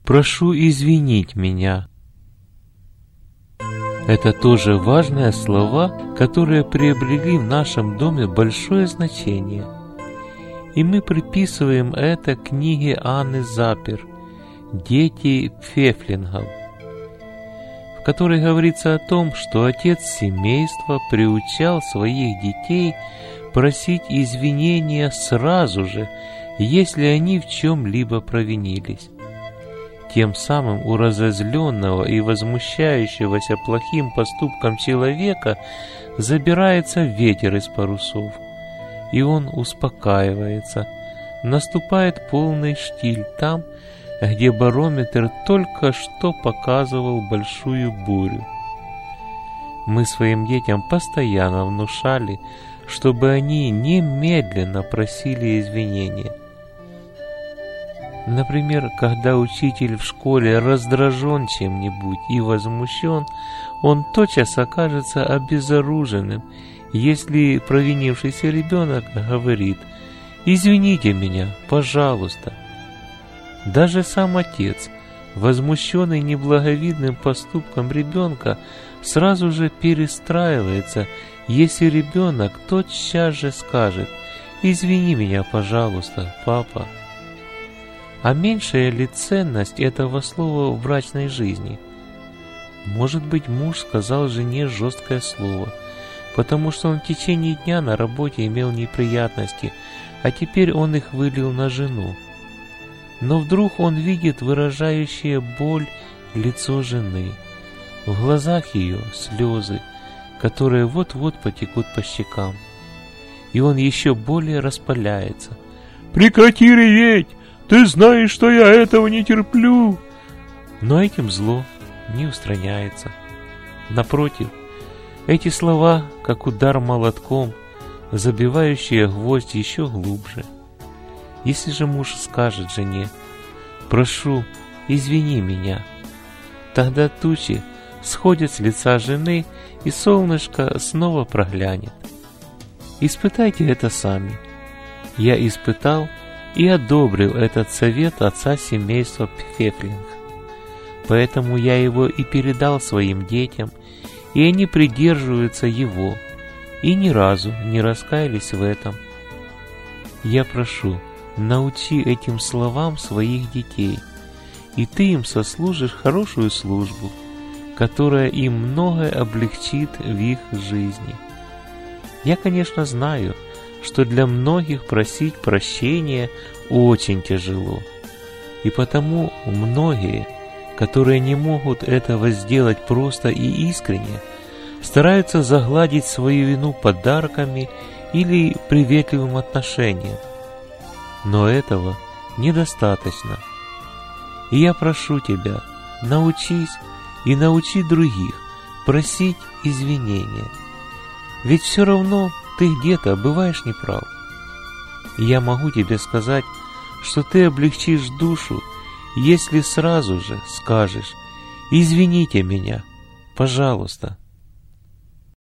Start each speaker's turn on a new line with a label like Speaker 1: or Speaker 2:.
Speaker 1: прошу извинить меня. Это тоже важные слова, которые приобрели в нашем доме большое значение. И мы приписываем это книге Анны Запер «Дети Пфеффлингов», в которой говорится о том, что отец семейства приучал своих детей просить извинения сразу же, если они в чем-либо провинились. Тем самым у разозленного и возмущающегося плохим поступком человека забирается ветер из парусов, и он успокаивается, наступает полный штиль там, где барометр только что показывал большую бурю. Мы своим детям постоянно внушали, чтобы они немедленно просили извинения. Например, когда учитель в школе раздражен чем-нибудь и возмущен, он тотчас окажется обезоруженным, если провинившийся ребенок говорит: «Извините меня, пожалуйста». Даже сам отец, возмущенный неблаговидным поступком ребенка, сразу же перестраивается, если ребенок тотчас же скажет: «Извини меня, пожалуйста, папа». А меньшая ли ценность этого слова в брачной жизни? Может быть, муж сказал жене жесткое слово, потому что он в течение дня на работе имел неприятности, а теперь он их вылил на жену. Но вдруг он видит выражающее боль лицо жены. В глазах ее слезы, которые вот-вот потекут по щекам. И он еще более распаляется. «Прекрати реветь! Ты знаешь, что я этого не терплю!» Но этим зло не устраняется. Напротив, эти слова, как удар молотком, забивающие гвоздь еще глубже. Если же муж скажет жене: «Прошу, извини меня», тогда тучи сходят с лица жены, и солнышко снова проглянет. Испытайте это сами. Я испытал и одобрил этот совет отца семейства Пфеффлинг. Поэтому я его и передал своим детям, и они придерживаются его, и ни разу не раскаялись в этом. Я прошу, научи этим словам своих детей, и ты им сослужишь хорошую службу, которая им многое облегчит в их жизни. Я, конечно, знаю, что для многих просить прощения очень тяжело, и потому многие, которые не могут этого сделать просто и искренне, стараются загладить свою вину подарками или приветливым отношением. Но этого недостаточно. И я прошу тебя, научись и научи других просить извинения. Ведь все равно ты где-то бываешь неправ. И я могу тебе сказать, что ты облегчишь душу, если сразу же скажешь: «Извините меня, пожалуйста».